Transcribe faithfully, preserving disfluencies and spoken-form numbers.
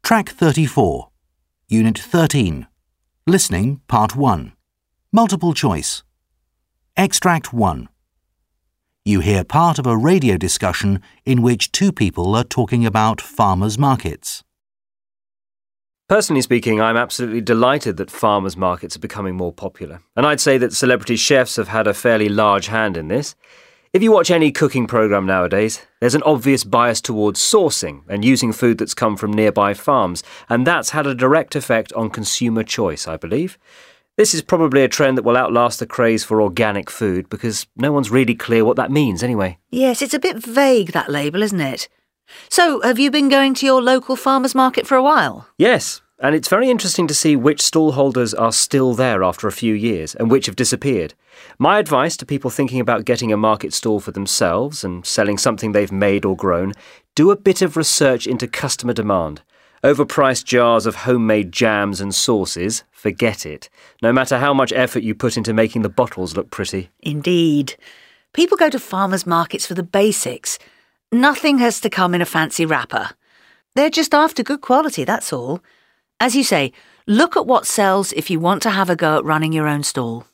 Track thirty-four, Unit thirteen, Listening, Part one. Multiple choice. Extract one. You hear part of a radio discussion in which two people are talking about farmers' markets. Personally speaking, I'm absolutely delighted that farmers' markets are becoming more popular, and I'd say that celebrity chefs have had a fairly large hand in this. If you watch any cooking programme nowadays, there's an obvious bias towards sourcing and using food that's come from nearby farms, and that's had a direct effect on consumer choice, I believe. This is probably a trend that will outlast the craze for organic food because no one's really clear what that means anyway. Yes, it's a bit vague, that label, isn't it? So, have you been going to your local farmers' market for a while? Yes, and it's very interesting to see which stallholders are still there after a few years and which have disappeared. My advice to people thinking about getting a market stall for themselves and selling something they've made or grown, do a bit of research into customer demand. Overpriced jars of homemade jams and sauces, forget it, no matter how much effort you put into making the bottles look pretty. Indeed. People go to farmers' markets for the basics. Nothing has to come in a fancy wrapper. They're just after good quality, that's all. As you say, look at what sells if you want to have a go at running your own stall.